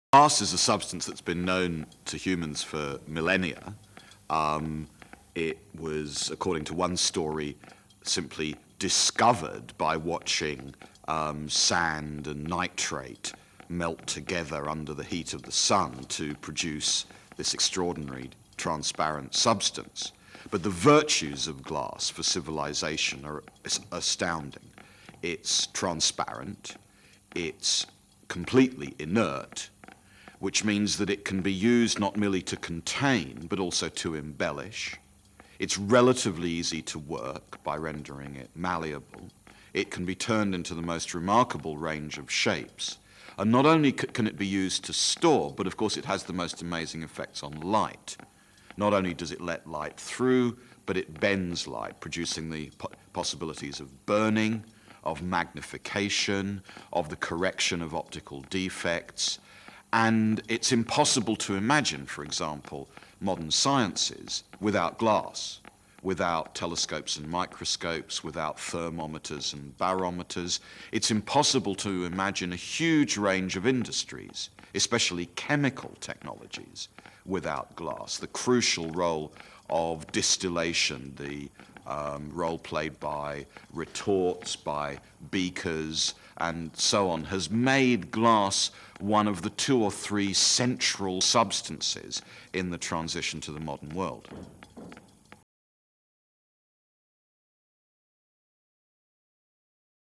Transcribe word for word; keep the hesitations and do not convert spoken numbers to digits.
Glass is a substance that's been known to humans for millennia. Um, it was, according to one story, simply discovered by watching um, sand and nitrate melt together under the heat of the sun to produce this extraordinary transparent substance. But the virtues of glass for civilization are astounding. It's transparent, it's completely inert, which means that it can be used not merely to contain, but also to embellish. It's relatively easy to work by rendering it malleable. It can be turned into the most remarkable range of shapes. And not only can it be used to store, but of course it has the most amazing effects on light. Not only does it let light through, but it bends light, producing the po- possibilities of burning, of magnification, of the correction of optical defects. And it's impossible to imagine, for example, modern sciences without glass, without telescopes and microscopes, without thermometers and barometers. It's impossible to imagine a huge range of industries, especially chemical technologies, without glass. The crucial role of distillation, the um, role played by retorts, by beakers, and so on, has made glass one of the two or three central substances in the transition to the modern world.